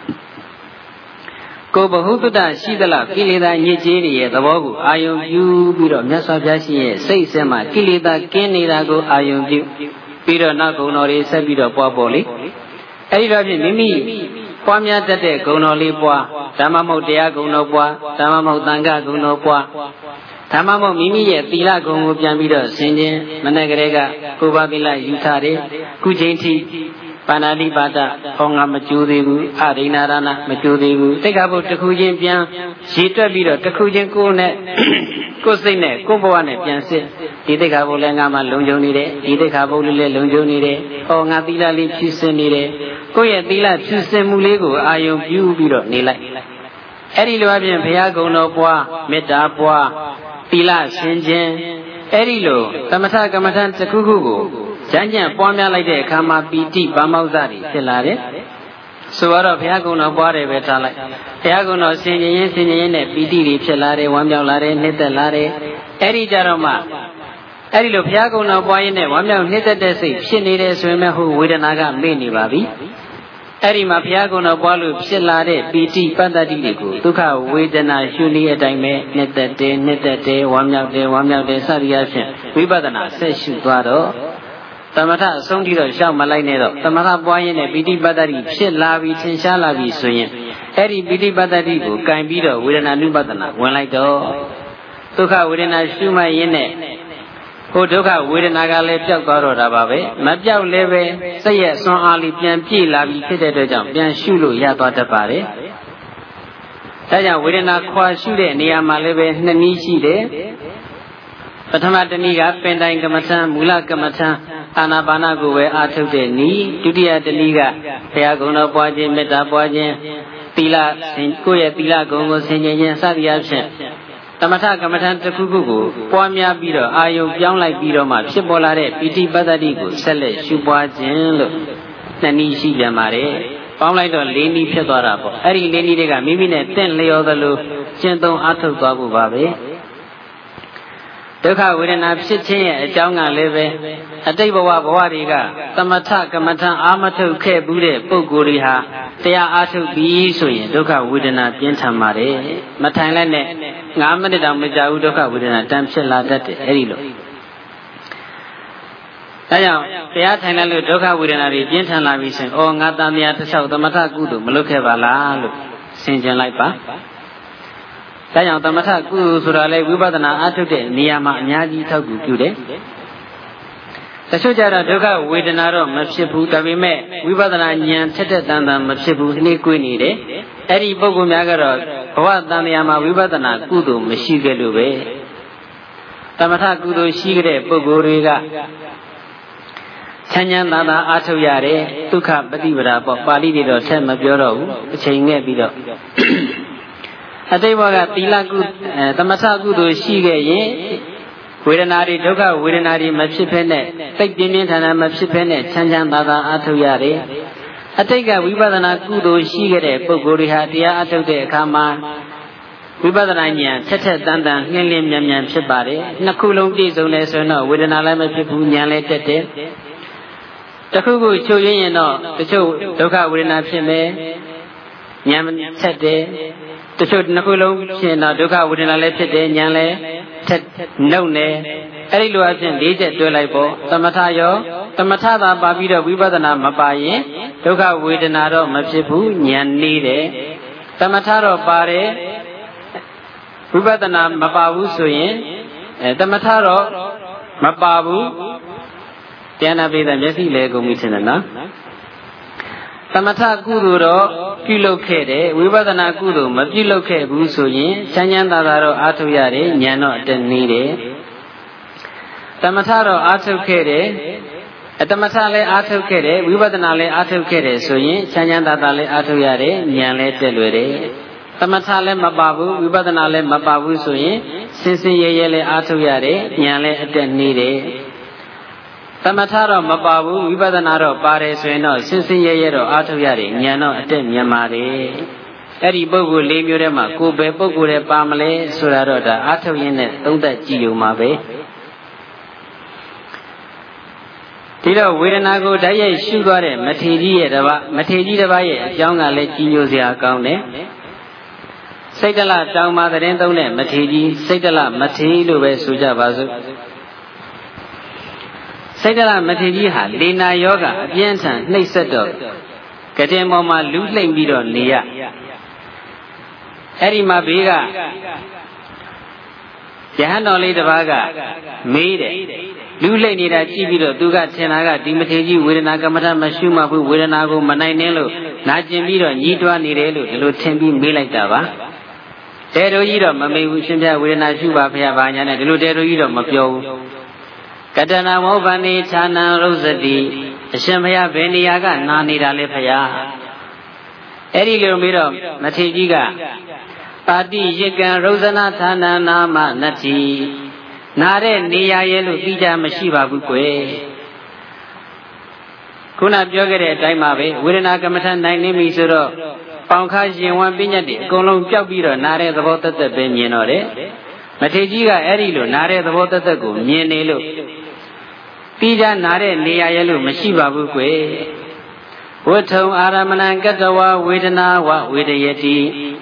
ကိုဘဟုတ္တရှိသလားကိလေသာညစ်ကြေးတွေရဲ့သဘောကိုအာယုံပြုပြီးတော့မြတ်စွာဘုရားရှင်ရဲ့စိတ်ဆင်းမှကိလေသာကင်းနေတာကိုအာယုံပြုပြီးတော့နောက်ဂုဏ်တော်တွေဆက်ပြီးတော့ပွားပေါ်လေအဲဒီတော့ဖြင့်မိမိပွားများတတ်တဲ့ဂုဏ်တော်လေးပွားဓမ္မမဟုတ်တရားဂုဏ်တော်ပွားဓမ္မမဟုတ်သံဃာဂုဏ်တော်ပွားဓမ္မမဟုတ်မိမိရဲ့သီလဂုဏ်ကိုပြန်ပြီးတော့ဆင်ခြင်မနေ့ကလေးကကိုယ်ပါသီလယူထားတယ်ခုချိန်ထိပါဏာတိပါဒဟောငါမကျိုးသေးဘူးအရိဏရဏမကျိုးသေးဘူးတိက္ခာပုတစ်ခုချင်းပြန်ရေတွက်ပြီးတော့တစ်ခုချင်းကိုယ်နဲ့ကိုယ်စိတ်နဲ့ကိုယ်ဘဝနဲ့ပြန်စစ်ဒီတိက္ခာပုလည်းငါမှလုံခြုံနေတယ်ဒီတိက္ခာပုလေးလည်းလုံခြုံနေတယ်ငါသီလလေးဖြူစင်နေတယ်ကိုယ့်ရဲ့သီလဖြူစင်မှုလေးကိုအာယုံပြုပြီးတော့နေလိုက်အဲ့ဒီလိုအပြင်ဘုရားကုံတော်ပွားမေတ္တာပွားသီလဆင်ခြင်းအဲ့ဒီလိုသမထကမ္မထတစ်ခုခုကိုဉာဏ်ဉာဏ်ပွားများလိုက်တဲ့အခါမှာပီတိဗမောက္ခတွေဖြစ်လာတယ်ဆိုတော့ဘုရားကုံတော်ပွားတယ်ပဲထားလိုက်ဘုရားကုံတော်ဆင်ခြင်ရင်နဲ့ပီတိတွေဖြစ်လာတယ်ဝမ်းမြောက်လာတယ်နှစ်သက်လာတယ်အဲ့ဒီကြတော့မှအဲ့ဒီလိုဘုရားကုံတော်ပွားရင်နဲ့ဝမ်းမြောက်နှစ်သက်တဲ့စိတ်ဖြစ်နေတယ်ဆိုရင်လည်းဟိုဝေဒနာကမေ့နေပါပြီအဲ့ဒီမှာဘုရားကုံတော်ပွားလို့ဖြစ်လာတဲ့ပီတိပတ္တတိတွေကိုဒုက္ခဝေဒနာရှုနည်းအတိုင်းပဲနှစ်သက်တယ်ဝမ်းမြောက်တယ်စသည်အဖြစ်ဝိပဿနာဆက်ရှုသွားတော့သမထအဆုံးထိတော့ရှောက်မလိုက်နဲ့တော့သမထပွားရင်နဲ့ပီတိပတ္တတိဖြစ်လာပြီးထင်ရှားလာပြီးဆိုရင်အဲ့ဒီပီတိပတ္တတိကိုကင်ပြီးတော့ဝေဒနာနုပဒနာဝင်လိုက်တော့ဒုက္ခဝေဒနာရှုမှတ်ရင်းနဲ့ဟိုဒုက္ခဝေဒနာကလည်းပျောက်သွားတော့တာပါပဲမပျောက်လည်းပဲစိတ်ရဲ့ဆွမ်းအားလေးပြန်ပြည့်လာပြီးဖြစ်တဲ့အတွက်ကြောင့်ပြန်ရှုလို့ရသွားတတ်ပါတယ်ဒါကြောင့်ဝေဒနာခွာရှုတဲ့နေရာမှာလည်းပဲနှစ်နည်းရှိတယ်ပထမတနည်းကပင်တိုင်းကမ္မထံမူလကမ္မထံအာနာပါနကိုပဲအာထုတ်တဲ့နည်းဒုတိယတနည်းကဘုရားကုံတော်ပွားခြင်းမေတ္တာပွားခြင်းသီလကိုယ့်ရဲ့သီလဂုဏ်ကိုဆင်ခြင်ခြင်းစသည်အဖြစ်သမထကမ္မထံတစ်ခုခုကိုပွားများပြီးတော့အာယုံပြောင်းလိုက်ပြီးတော့မှဖြစ်ပေါ်လာတဲ့ပီတိပတ္တတိကိုဆက်လက်ရှုပွားခြင်းလို့နှစ်နည်းရှိပြန်ပါတယ်ပေါင်းလိုက်တော့၄နည်းဖြစ်သွားတာပေါ့အဲ့ဒီ၄နည်းတွေကမိမိနဲ့တင့်လျော်သလိုကျင့်သုံးအားထုတ်သွားဖို့ပါပဲဒုက္ခဝေဒနာဖြစ်ခြင်းရဲ့အကြောင်းကလည်းပဲအတိတ်ဘဝတွေကသမထကမ္မထံအာမထုတ်ခဲ့ဘူးတဲ့ပုဂ္ဂိုလ်တွေဟာတရားအားထုတ်ပြီးဆိုရင်ဒုက္ခဝေဒနာပြင်းထန်ပါတယ်မထိုင်လိုက်နဲ့9မိနစ်တောင်မကြာဘူးဒုက္ခဝေဒနာတန်ဖြစ်လာတတ်တယ်အဲ့ဒီလိုဒါကြောင့်တရားထိုင်လိုက်လို့ဒုက္ခဝေဒနာတွေပြင်းထန်လာပြီဆိုရင်ငါတန်မြာတစ်လျှောက်သမထကုသိုလ်မလုပ်ခဲ့ပါလားလို့ဆင်ခြင်လိုက်ပါဒါကြောင့်သမထကုသိုလ်ဆိုတာလေဝိပဿနာအားထုတ်တဲ့နေရာမှာအများကြီးထောက်ကူပြုတယ်တချို့ကြတော့ဒုက္ခဝေဒနာတော့မဖြစ်ဘူးဒါပေမဲ့ဝိပဿနာဉာဏ်ထက်တဲ့တန်တန်မဖြစ်ဘူးနှိကွေးနေတယ်အဲ့ဒီပုဂ္ဂိုလ်များကတော့ဘဝတန်တရားမှာဝိပဿနာကုသိုလ်မရှိခဲ့လို့ပဲသမထကုသိုလ်ရှိတဲ့ပုဂ္ဂိုလ်တွေကချမ်းချမ်းသာသာအားထုတ်ရတယ်ဒုက္ခပฏิပဒါပေါ့ပါဠိတွေတော့ဆက်မပြောတော့ဘူးအချိန်ငဲ့ပြီးတော့အတိတ်ဘဝကသီလကုသမထကုသိုလ်ရှိခဲ့ရင်ဝေဒနာတွေဒုက္ခဝေဒနာတွေမဖြစ်ဖဲနဲ့စိတ်ပြင်းပြင်းထန်ထန်မဖြစ်ဖဲနဲ့ချမ်းချမ်းသာသာအားထုတ်ရတယ်အတိတ်ကဝိပဿနာကုသိုလ်ရှိခဲ့တဲ့ပုဂ္ဂိုလ်တွေဟာတရားအားထုတ်တဲ့အခါမှာဝိပဿနာဉာဏ်ထက်ထက်တန်တန်နှင်းလင်းမြန်မြန်ဖြစ်ပါတယ်နှစ်ခုလုံးပြည့်စုံတယ်ဆိုရင်တော့ဝေဒနာလည်းမဖြစ်ဘူးဉာဏ်လည်းတက်တယ်တခုခုချုပ်ရင်းရင်တော့တချို့ဒုက္ခဝေဒနာဖြစ်မယ်ဉာဏ်ဆက်တယ်တချို့နှစ်ခုလုံးဖြစ်တော့ဒုက္ခဝေဒနာလည်းဖြစ်တယ်ဉာဏ်လည်းထက်နှုတ်နေအဲ့ဒီလိုအဖြစ်၄ချက်တွဲလိုက်ပေါ့သမထရောသမထသာပါပြီးတော့ဝိပဿနာမပါရင်ဒုက္ခဝေဒနာတော့မဖြစ်ဘူးဉာဏ်နေတယ်သမထတော့ပါတယ်ဝိပဿနာမပါဘူးဆိုရင်သမထတော့မပါဘူးတရားနာပိသမျက်စိလဲကုန်ပြီထင်တယ်နော်သမထကုသိုလ်တော့ပြုလုပ်ခဲ့တယ်ဝိပဿနာကုသိုလ်မပြုလုပ်ခဲ့ဘူးဆိုရင်ချမ်းချမ်းသာသာတော့အားထုတ်ရတယ်ဉာဏ်တော့တနည်းတယ်သမထတော့အားထုတ်ခဲ့တယ်သမထလည်းအားထုတ်ခဲ့တယ်ဝိပဿနာလည်းအားထုတ်ခဲ့တယ်ဆိုရင်ချမ်းချမ်းသာသာလည်းအားထုတ်ရတယ်ဉာဏ်လည်းတက်လွယ်တယ်သမထလည်းမပါဘူးဝိပဿနာလည်းမပါဘူးဆိုရင်စင်စင်ရဲရဲလည်းအားထုတ်ရတယ်ဉာဏ်လည်းအတက်နည်းတယ်သမထတော့မပါဘူးဝိပဿနာတော့ပါတယ်ဆိုရင်တော့စင်စင်ရဲရဲတော့အားထုတ်ရတယ်ဉာဏ်တော့အတက်မြတ်ပါတယ်အဲ့ဒီပုဂ္ဂိုလ်၄မျိုးထဲမှာကိုယ်ပဲပုဂ္ဂိုလ်ရဲ့ပါမလဲဆိုတာတော့ဒါအားထုတ်ရင်းနဲ့သုံးသပ်ကြည့်ရုံပါပဲဒီတော့ဝေဒနာကိုဓာတ်ရိုက်ရှုသွားတဲ့မထေကြီးရဲ့တစ်ပါးရဲ့အကြောင်းကလည်းကြီးညိုစရာကောင်းတယ်စိတ်တလတောင်မာသတင်းသုံးတဲ့မထေကြီးစိတ်တလမထေလို့ပဲဆိုကြပါစို့စိတ်တလမထေကြီးဟာလေနာယောဂအပြင်းထန်နှိပ်စက်တော့ကတင်ပေါ်မှာလူလှိမ့်ပြီးတော့နေရအဲ့ဒီမှာဘေးကယဟန်တော်လေးတစ်ပါးကမေးတယ်လူလှိမ့်နေတာကြည့်ပြီးတော့သူကထင်တာကဒီမထေကြီးဝေဒနာကမ္မထမရှုမှဘူးဝေဒနာကိုမနိုင်နှင်းလို့နာကျင်ပြီးတော့ညှိတွားနေတယ်လို့ဒီလိုထင်ပြီးမေးလိုက်တာပါတဲတော်ကြီးတော့မမေးဘူးရှင်ပြဝေဒနာရှုပါဖရာဘာညာနဲ့ဒီလိုတဲတော်ကြီးတော့မပြောဘူးကတနာမောဗန္တိဌာနံရုဇတိအရှင်ဘုရားဘယ်နေရာကနာနေတာလဲဖရာအဲ့ဒီလိုပြီးတော့မထေကြီးကပါတိယကံရုဇနာဌာနနာမနတ္တိနာတဲ့နေရာရဲ့လို့သိကြမရှိပါဘူးကွယ်ကိုခုနပြောခဲ့တဲ့အတိုင်းပါပဲဝေဒနာကမ္မထနိုင်နေပြီဆိုတော့ပေါင်ခါရှင်ဝမ်းပညာတည်းအကုန်လုံးပျောက်ပြီးတော့နားတဲ့သဘောတသက်ပဲမြင်တော့တယ်မထေကြီးကအဲ့ဒီလိုနားတဲ့သဘောတသက်ကိုမြင်နေလို့ပြီးကြနားတဲ့နေရာရဲ့လို့မရှိပါဘူးကွယ်ဝဋ္ထုံအာရမဏံကတ္တဝဝေဒနာဝဝေဒယတိ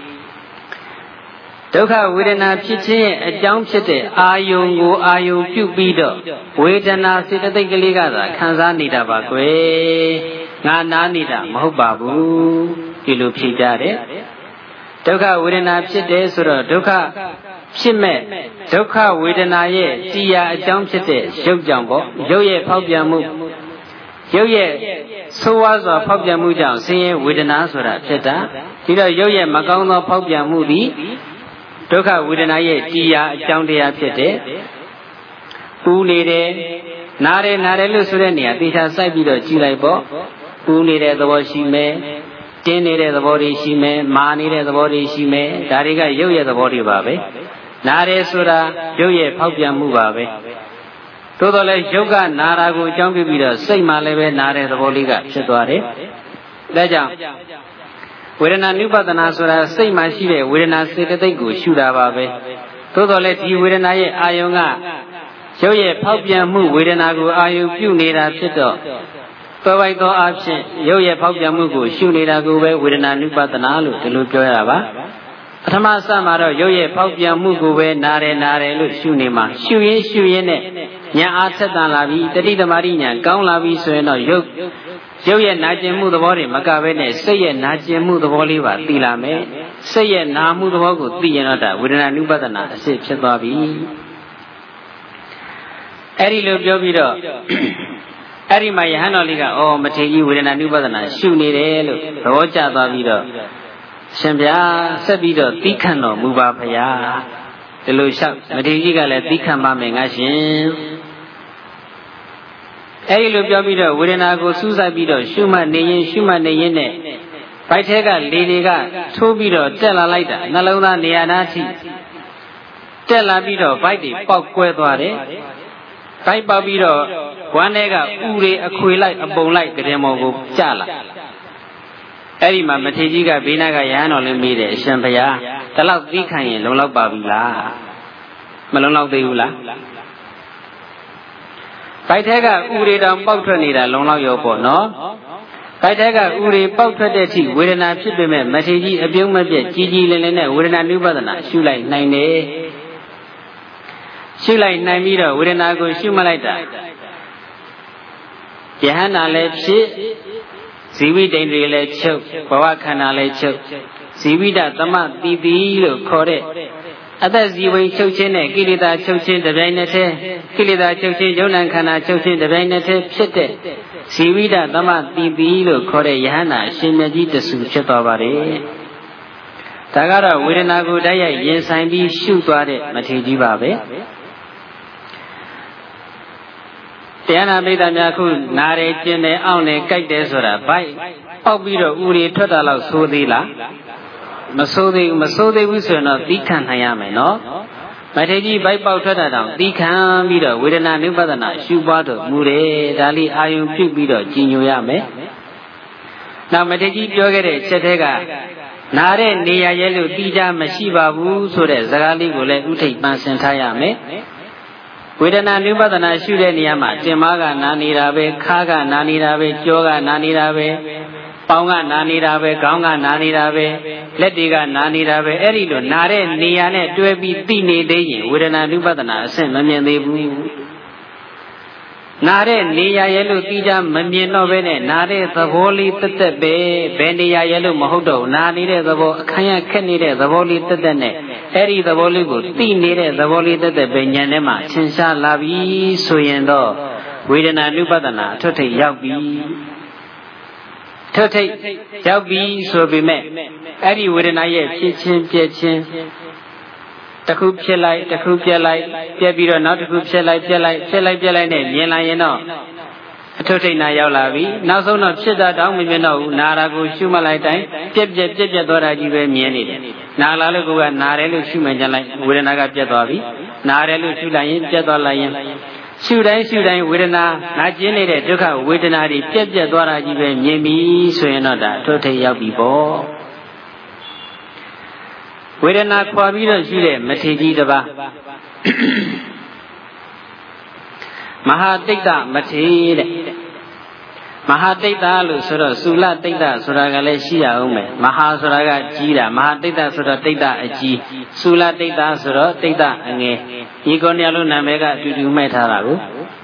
ဒုက္ခဝေဒနာဖြစ်ခြင်းရဲ့အကြောင်းဖြစ်တဲ့အာယုံကိုအာယုံပြုပြီးတော့ဝေဒနာစေတသိက်ကလေးကသာခံစားနေတာပါကွယ်ငါနားနေတာမဟုတ်ပါဘူးဒီလိုဖြေကြတယ်ဒုက္ခဝေဒနာဖြစ်တယ်ဆိုတော့ဒုက္ခဖြစ်မဲ့ဒုက္ခဝေဒနာရဲ့တရားအကြောင်းဖြစ်တဲ့ရုပ်ကြောင့်ပေါ့ရုပ်ရဲ့ဖောက်ပြန်မှုရုပ်ရဲ့ဆိုးဝါးစွာဖောက်ပြန်မှုကြောင့်ဆင်းရဲဝေဒနာဆိုတာဖြစ်တာဒီတော့ရုပ်ရဲ့မကောင်းသောဖောက်ပြန်မှုသည်ဒုက္ခဝေဒနာရဲ့တရားအကြောင်းတရားဖြစ်တယ်ပူနေတယ်နားတယ်လို့ဆိုတဲ့နေရာသေချာစိုက်ပြီးတော့ကြည့်လိုက်ပေါ့ပူနေတဲ့သဘောရှိမယ်တင်းနေတဲ့သဘောတွေရှိမယ်မာနေတဲ့သဘောတွေရှိမယ်ဒါတွေကရုပ်ရဲ့သဘောတွေပါပဲနားတယ်ဆိုတာရုပ်ရဲ့ဖောက်ပြန်မှုပါပဲသို့တော်လည်းရုပ်ကနာတာကိုအကြောင်းပြုပြီးတော့စိတ်မှလည်းပဲနာတဲ့သဘောလေးကဖြစ်သွားတယ်ဒါကြောင့်ဝေဒနာနုပဒနာဆိုတာစိတ်မှရှိတဲ့ဝေဒနာစေတသိက်ကိုရှုတာပါပဲသို့တော်လည်းဒီဝေဒနာရဲ့အာယုံကရုပ်ရဲ့ဖောက်ပြန်မှုဝေဒနာကိုအာယုံပြုနေတာဖြစ်တော့သောပိုက်သောအဖြစ်ရုပ်ရဲ့ဖောက်ပြန်မှုကိုရှုနေတာကိုပဲဝေဒနာနုပဒနာလို့ဒီလိုပြောရပါပထမစမှာတော့ရုပ်ရဲ့ဖောက်ပြန်မှုကိုပဲနားတယ်လို့ရှုနေမှာရှုရင်းနဲ့ဉာဏ်အားဆက်တန်လာပြီးတတိသမารိဉာဏ်ကောင်းလာပြီးဆိုရင်တော့ရုပ်ရဲ့နာကျင်မှုသဘောတွေမကဘဲနဲ့စိတ်ရဲ့နာကျင်မှုသဘောလေးပါသိလာမယ်စိတ်ရဲ့နာမှုသဘောကိုသိရင်တော့ဒါဝေဒနာနုပဒနာအစစ်ဖြစ်သွားပြီအဲ့ဒီလိုပြောပြီးတော့အဲ့ဒီမှာယဟန်တော်လေးကမထေကြီးဝေဒနာနုပဒနာရှုနေတယ်လို့သဘောကျသွားပြီးတော့ရှင်ဗျာဆက်ပြီးတော့သီးခံတော်မူပါဖရာဒီလိုလျှောက်မထေကြီးကလည်းသီးခံပါမယ်ငါရှင်အဲဒီလိုပြောပြီးတော့ဝေဒနာကိုစူးစိုက်ပြီးတော့ရှုမှတ်နေရင်နဲ့ဗိုက်ထဲကလေတွေကထိုးပြီးတော့တက်လာလိုက်တာနှလုံးသားနေရာနာထိတက်လာပြီးတော့ဗိုက်တွေပေါက်ကွဲသွားတယ်ဗိုက်ပေါက်ပြီးတော့ဝမ်းထဲကဥတွေအခွေလိုက်အပုံလိုက်ကတဲ့မော်ကိုကျလာအဲ့ဒီမှာမထေကြီးကဘေးနားကရဟန်းတော်လည်းမေးတယ်အရှင်ဘုရားဒီလောက်သိခံရင်လုံလောက်ပါပြီလားမလုံလောက်သေးဘူးလားဗိုက်ထဲကဥတွေတောင်ပေါက်ထွက်နေတာလုံလောက်ရောပေါ့နော်ဗိုက်ထဲကဥတွေပေါက်ထွက်တဲ့အထိဝေဒနာဖြစ်ပေမဲ့မထေကြီးအပြုံးမပြတ်ကြီးလင်းနဲ့ဝေဒနာနုပဒနာရှုလိုက်နိုင်တယ်ရှုလိုက်နိုင်ပြီးတော့ဝေဒနာကိုရှုမှတ်လိုက်တာယဟန္တာလည်းဖြစ်ဇီဝိတ္တိတွေလည်းချုပ်ဘဝခန္ဓာလည်းချုပ်ဇီဝိတသမတိတိလို့ခေါ်တဲ့အသက်ဇီဝင်ချုပ်ခြင်းနဲ့ကိလေသာချုပ်ခြင်းတစ်ပြိုင်နက်တည်းကိလေသာချုပ်ခြင်းယုံ nant ခန္ဓာချုပ်ခြင်းတစ်ပြိုင်နက်တည်းဖြစ်တဲ့ဇီဝိတသမတိတိလို့ခေါ်တဲ့ယဟန္တာအရှင်မြတ်ကြီးတဆူဖြစ်သွားပါတယ်ဒါကတော့ဝေဒနာကိုတိုက်ရိုက်ရင်ဆိုင်ပြီးရှုသွားတဲ့မထေကြီးပါပဲတရားနာပိဋကများခုနားတယ်ကျင်တယ်အောင့်တယ်ကြိုက်တယ်ဆိုတာဘိုက်ပေါက်ပြီးတော့ဥတွေထွက်တာလောက်ဆိုးသေးလားမဆိုးသေးဘူးဆိုရင်တော့သီးခံနိုင်ရမယ်နော်မထေကြီးဘိုက်ပေါက်ထွက်တာတောင်သီးခံပြီးတော့ဝေဒနာနုပဒနာရှုပွားတော့မူတယ်ဒါလေးအာယုံပြုပြီးတော့ကြည်ညိုရမယ်နောက်မထေကြီးပြောခဲ့တဲ့အချက်တွေကနားတဲ့နေရာရဲ့လို့တိကျမရှိပါဘူးဆိုတဲ့စကားလေးကိုလည်းဥထိပ်ပန်းဆင်ထားရမယ်ဝေဒနာနုပဒနာရှုတဲ့နေရာမှာတင်မကနာနေတာပဲခါကနာနေတာပဲကြောကနာနေတာပဲပေါင်းကနာနေတာပဲခေါင်းကနာနေတာပဲလက်တွေကနာနေတာပဲအဲ့ဒီလိုနာတဲ့နေရာနဲ့တွဲပြီးသိနေသေးရင်ဝေဒနာနုပဒနာအဆင့်မမြင်သေးဘူးနာတဲ့နေရာရဲ့လို့သိကြမမြင်တော့ဘဲနဲ့နာတဲ့သဘောလေးတက်တက်ပဲဘယ်နေရာရဲ့လို့မဟုတ်တော့နာနေတဲ့သဘောအခမ်းရခက်နေတဲ့သဘောလေးတက်တက်နဲ့အဲ့ဒီသဘောလေးကိုသိနေတဲ့သဘောလေးတက်တက်ပဲဉာဏ်ထဲမှာသင်ရှားလာပြီဆိုရင်တော့ဝေဒနာနုပဒနာအထွတ်ထိပ်ရောက်ပြီထွတ်ထိပ်ရောက်ပြီဆိုပေမဲ့အဲ့ဒီဝေဒနာရဲ့ဖြစ်ချင်းပြည့်ချင်းတစ်ခုဖြစ်လိုက်တစ်ခုပြက်လိုက်ပြက်ပြီးတော့နောက်တစ်ခုဖြစ်လိုက်ပြက်လိုက်နဲ့မြင်လာရင်တော့အထွတ်ထိပ်နာရောက်လာပြီနောက်ဆုံးတော့ဖြစ်တာတောင်းမမြင်တော့ဘူးနာတာကိုရှုမှတ်လိုက်တိုင်းပြက်သွားတာကြီးပဲမြင်နေတယ်နာလာလို့ကနာတယ်လို့ရှုမှတ်ကြလိုက်ဝေဒနာကပြက်သွားပြီနာတယ်လို့ရှုလိုက်ရင်ပြက်သွားလိုက်ရင်ရှုတိုင်းဝေဒနာနာကျင်နေတဲ့ဒုက္ခဝေဒနာတွေပြက်ပြက်သွားတာကြီးပဲမြင်ပြီဆိုရင်တော့ဒါထိုထိပ်ရောက်ပြီပေါ့ဝေဒနာခွာပြီးတော့ရှုတဲ့မထေကြီးတစ်ပါးမဟာတိတ်တမထေတဲ့မဟာတိတ်တလို့ဆိုတော့သုလတိတ်တဆိုတာကလည်းရှိရအောင်မယ်မဟာဆိုတာကကြီးတာမဟာတိတ်တဆိုတော့တိတ်တအကြီးသုလတိတ်တဆိုတော့တိတ်တအငယ်ဒီကောနေရာလုံးနာမည်ကအတူတူမှတ်ထားတာကို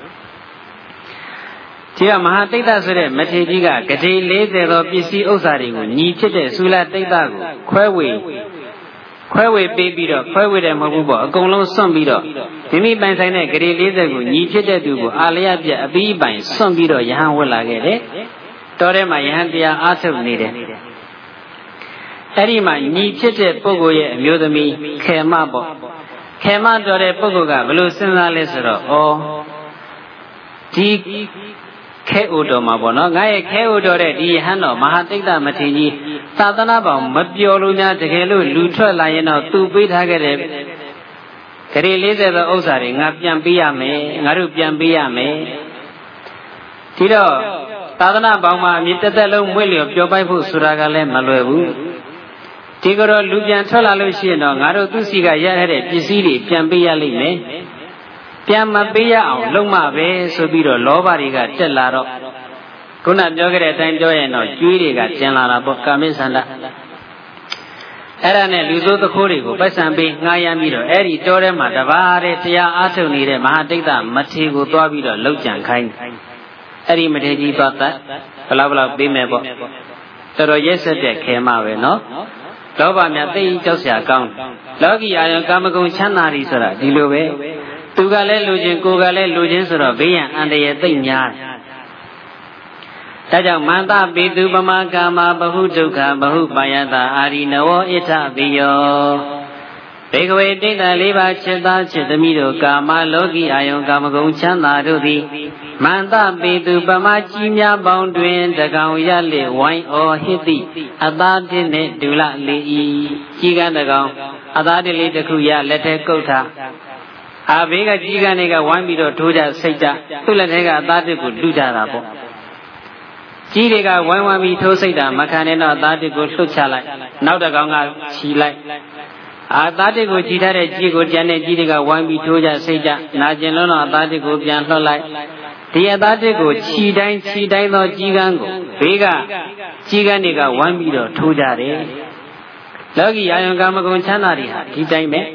ဒီကမဟာတိတ်တဆိုတဲ့မထေကြီးကဂတိ40သောပစ္စည်းဥစ္စာတွေကိုညီဖြစ်တဲ့သုလတိတ်တကိုခွဲဝေပေးပြီးတော့ခွဲဝေတယ်မဟုတ်ဘူးပေါ့အကုန်လုံးစွန့်ပြီးတော့မိမိပိုင်ဆိုင်တဲ့ဂရေ40ကိုညီဖြစ်တဲ့သူကိုအာလျပြအပြီးပိုင်စွန့်ပြီးတော့ယဟန်ဝတ်လာခဲ့တယ်တောထဲမှာယဟန်တရားအားထုတ်နေတယ်အဲ့ဒီမှာညီဖြစ်တဲ့ပုဂ္ဂိုလ်ရဲ့အမျိုးသမီးခေမပေါ့ခေမတော်တဲ့ပုဂ္ဂိုလ်ကဘယ်လိုစဉ်းစားလဲဆိုတော့ဒီခဲဥတော်မှာပေါ့နော်ငါရဲ့ခဲဥတော်တဲ့ဒီယဟန်တော်မဟာတိတ်တမထေကြီးသာသနာ့ဘောင်မပြောလို့များတကယ်လို့လူထွက်လာရင်တော့သူပေးထားခဲ့တဲ့ဂရေ40သောဥစ္စာတွေငါပြန်ပေးရမယ်ငါတို့ပြန်ပေးရမယ်ဒီတော့သာသနာ့ဘောင်မှာအမြင့်တက်လုံးမွေ့လျော်ပျော်ပိုက်ဖို့ဆိုတာကလည်းမလွယ်ဘူးဒီကတော့လူပြန်ထွက်လာလို့ရှိရင်တော့ငါတို့သူစီကရတဲ့ပစ္စည်းတွေပြန်ပေးရလိမ့်မယ်ပြန်မပေးရအောင်လုံးမပဲဆိုပြီးတော့လောဘတွေကတက်လာတော့ခုနပြောခဲ့တဲ့အတိုင်းပြောရင်တော့ကျွေးတွေကကျင်လာတာပေါ့ကာမိသန္တာအဲ့ဒါနဲ့လူစိုးသခိုးတွေကိုပတ်စံပေးငှားရမ်းပြီးတော့အဲ့ဒီတောထဲမှာတပါးတဲ့တရားအားထုတ်နေတဲ့မဟာတိတ်တမထေကိုသွားပြီးတော့လှုပ်ကြံခိုင်းအဲ့ဒီမထေကြီးသွားတတ်ဘလောက်ပေးမယ်ပေါ့တော်တော်ရက်ဆက်တဲ့ခဲမပဲနော်လောဘများသိကြောက်စရာကောင်းလောကီအာယံကာမဂုဏ်ချမ်းသာရီဆိုတာဒီလိုပဲသူကလည်းလူချင်းကိုယ်ကလည်းလူချင်းဆိုတော့ဘေးရန်အန္တရာယ်သိမ့်များတယ်ဒါကြောင့်မန္တပိတုပမကာမဘဟုဒုက္ခဘဟုပါယတာအာရိနဝဣထပိယောဘေကဝေတိတ္တ၄ပါးจิตသားจิตသမီးတို့ကာမလောကီအာယုံကာမဂုဏ်ချမ်းသာတို့သည်မန္တပိတုပမကြီးများပေါင်းတွင်တကောင်ရလေဝိုင်းအောဟိတိအသားတင်းနဲ့ဒူလလေဤကြီးကန်းတကောင်အသားတင်းလေးတစ်ခုရလက်ထဲကုတ်ထားအာဘေးကကြီးကန်းတွေကဝိုင်းပြီးတော့ထိုးကြစိတ်ကြသူ့လက်ထဲကအသားတစ်ကိုလူကြတာပေါ့ကြီးတွေကဝိုင်းဝန်းပြီးထိုးစိတ်တာမခံနဲ့တော့အသားတစ်ကိုလှုပ်ချလိုက်နောက်တစ်ကောင်ကခြီလိုက်အာသားတစ်ကိုခြီထားတဲ့ကြီးကိုကြံတဲ့ကြီးတွေကဝိုင်းပြီးထိုးကြစိတ်ကြနာကျင်လုံးတော့အသားတစ်ကိုပြန်လှော့လိုက်ဒီအသားတစ်ကိုခြီတိုင်းသောကြီးကန်းကိုဘေးကကြီးကန်းတွေကဝိုင်းပြီးတော့ထိုးကြတယ်လောကီအာယုံကာမဂုဏ်ချမ်းသာတွေဟာဒီတိုင်းပဲ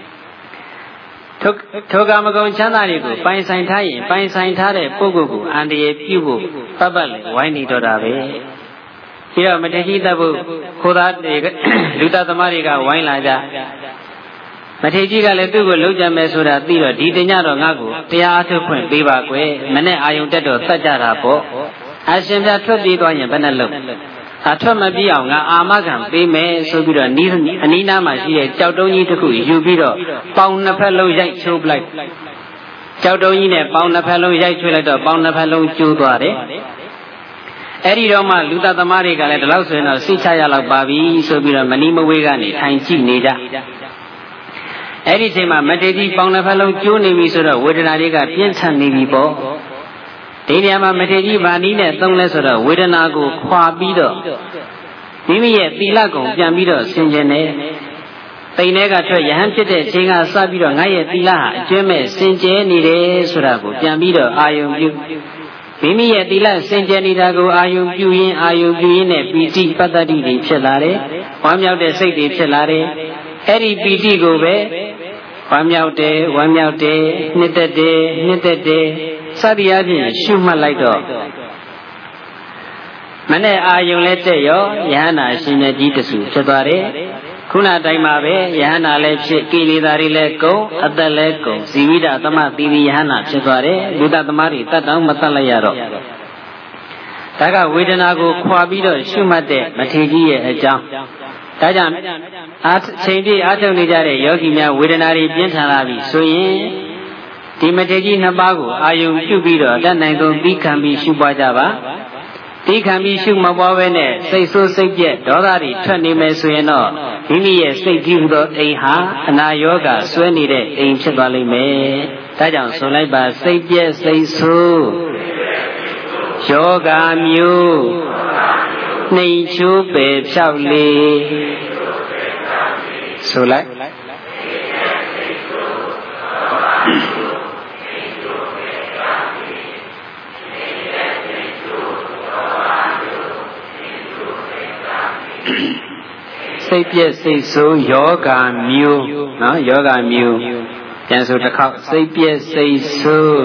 ထိုကာမဂုဏ်ချမ်းသာတွေကိုပိုင်ဆိုင်ထားရင်ပိုင်ဆိုင်ထားတဲ့ပုဂ္ဂိုလ်ကိုအန္တရာယ်ပြုဖို့ပတ်ပတ်လေဝိုင်းနေတော့တာပဲပြီးတော့မတတိတတ်ဖို့ခိုးသားတွေလူသားသမားတွေကဝိုင်းလာကြမထေကြီးကလည်းသူ့ကိုလှုပ်ကြမယ်ဆိုတာသိတော့ဒီတင်ညတော့ငါ့ကိုတရားအထုတ်ခွင့်ပေးပါကွယ်မနဲ့အာယုံတက်တော့သတ်ကြတာပေါ့အရှင်ပြထွက်ပြေးသွားရင်ဘယ်နဲ့လုပ်အထွက်မပြေးအောင်ငါအာမခံပေးမယ်ဆိုပြီးတော့အနီးနားမှာရှိတဲ့ကြောက်တုံးကြီးတစ်ခုယူပြီးတော့ပေါင်နှစ်ဖက်လုံးရိုက်ချိုးပလိုက်ကြောက်တုံးကြီးနဲ့ပေါင်နှစ်ဖက်လုံးရိုက်ချိုးလိုက်တော့ပေါင်နှစ်ဖက်လုံးကျိုးသွားတယ်အဲ့ဒီတော့မှလူသားသမားတွေကလည်းဒီလောက်ဆိုရင်တော့စိတ်ချရလောက်ပါပြီဆိုပြီးတော့မနီးမဝေးကနေထိုင်ကြည့်နေကြအဲ့ဒီချိန်မှာမထေကြီးပေါင်နှစ်ဖက်လုံးကျိုးနေပြီဆိုတော့ဝေဒနာတွေကပြင်းထန်နေပြီပေါ့ဒီနေရာမှာမထေကြီးဗာနီးနဲ့သုံးလဲဆိုတော့ဝေဒနာကိုခွာပြီးတော့မိမိရဲ့သီလကုံပြန်ပြီးတော့ဆင်ခြင်တယ်တိမ်ထဲကထွက်ယဟန်ဖြစ်တဲ့အချိန်ကစပြီးတော့ငါရဲ့သီလဟာအကျွမ်းမဲ့စင်ကြဲနေတယ်ဆိုတာကိုပြန်ပြီးတော့အာယုံပြုမိမိရဲ့သီလစင်ကြယ်နေတာကိုအာယုံပြုရင်းနဲ့ပီတိပတ္တတိတွေဖြစ်လာတယ်ဝမ်းမြောက်တဲ့စိတ်တွေဖြစ်လာတယ်အဲ့ဒီပီတိကိုပဲဝမ်းမြောက်တယ်နှစ်သက်တယ်စသည်အပြင်ရှုမှတ်လိုက်တော့မနဲ့အာယုံလည်းတက်ရောယဟနာရှင်မြတ်ကြီးတဆူဖြစ်သွားတယ်ခုနတိုင်းမှာပဲယဟနာလည်းဖြစ်ကိလေသာတွေလည်းကုန်အသက်လည်းကုန်ဇီဝိတသမသီရိယဟနာဖြစ်သွားတယ်လူတသမားတွေတတ်တောင်မတတ်လိုက်ရတော့ဒါကဝေဒနာကိုခွာပြီးတော့ရှုမှတ်တဲ့မထေကြီးရဲ့အကြောင်းဒါကြောင့်ချိန်ပြည့်အားထုတ်နေကြတဲ့ယောဂီများဝေဒနာတွေပြင်းထန်လာပြီဆိုရင်ဒီမထေကြီးနှစ်ပါးကိုအာယုံပြုပြီးတော့တတ်နိုင်ကုန်ပြီးခံပြီးရှုပွားကြပါဒီခံပြီးရှုမပွားဘဲနဲ့စိတ်ဆိုးစိတ်ပြက်ဒေါသတွေထွက်နေမယ်ဆိုရင်တော့မိမိရဲ့စိတ်ကြီးဟူသောအိမ်ဟာအနာရောဂါဆွဲနေတဲ့အိမ်ဖြစ်သွားလိမ့်မယ်ဒါကြောင့်ဆိုလိုက်ပါစိတ်ပြည့်စိတ်ဆိုးယောဂမျိုးနှိမ်ချိုးပယ်ဖြောက်လေဆိုလိုက်စိတ်ပြည့်စိတ်ဆိုးယောဂမျိုးနော်ယောဂမျိုးပြန်ဆိုတစ်ခေါက်စိတ်ပြည့်စိတ်ဆိုး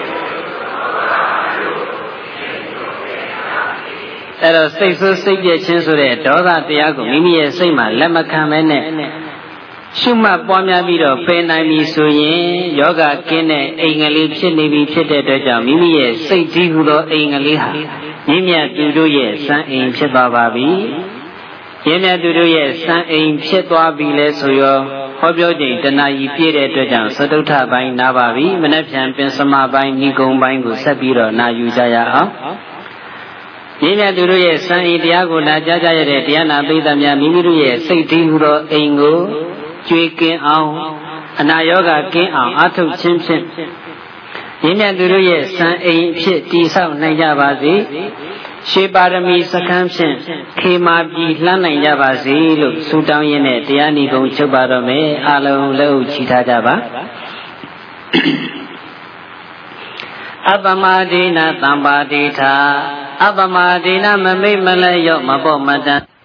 အဲ့တော့စိတ်ဆိုးစိတ်ပြည့်ခြင်းဆိုတဲ့ဒေါသတရားကိုမိမိရဲ့စိတ်မှာလက်မခံမဲနဲ့ရှုမှတ်ပွားများပြီးတော့ပယ်နိုင်ပြီဆိုရင်ယောဂကင်းတဲ့အိမ်ကလေးဖြစ်နေပြီဖြစ်တဲ့အတွက်ကြောင့်မိမိရဲ့စိတ်ကြီးဟူသောအိမ်ကလေးဟာမြင့်မြတ်သူတို့ရဲ့စံအိမ်ဖြစ်သွားပါပြီမြင့်မြတ်သူတို့ရဲ့စံအိမ်ဖြစ်သွားပြီလဲဆိုရောဟောပြောချိန်တဏှာကြီးပြည့်တဲ့အတွက်ကြောင့်သတုထပိုင်းနားပါပြီမနေ့ပြန်ပင်စမပိုင်းဏိကုံပိုင်းကိုဆက်ပြီးတော့နာယူကြရအောင်မြင့်မြတ်သူတို့ရဲ့စံအိမ်တရားကိုနာကြားကြရတဲ့တရားနာပိဋကများမိမိတို့ရဲ့စိတ်တည်ဟူသောအိမ်ကိုကျွေးကင်းအောင်အနာရောဂါကင်းအောင်အထုတ်ခြင်းဖြင့်မြင့်မြတ်သူတို့ရဲ့စံအိမ်ဖြစ်တည်ဆောက်နိုင်ကြပါစေရှေးပါရမီစခန်းဖြင့်ခေမာပြည်လှမ်းနိုင်ကြပါစေလို့ဆုတောင်းရင်းနဲ့တရားနိဂုံးချုပ်ပါတော့မယ်အားလုံးလက်ဥချီထားကြပါအပမဒေနသံပါတိထာအပမဒေနမမိတ်မလဲရော့မပေါ့မတန်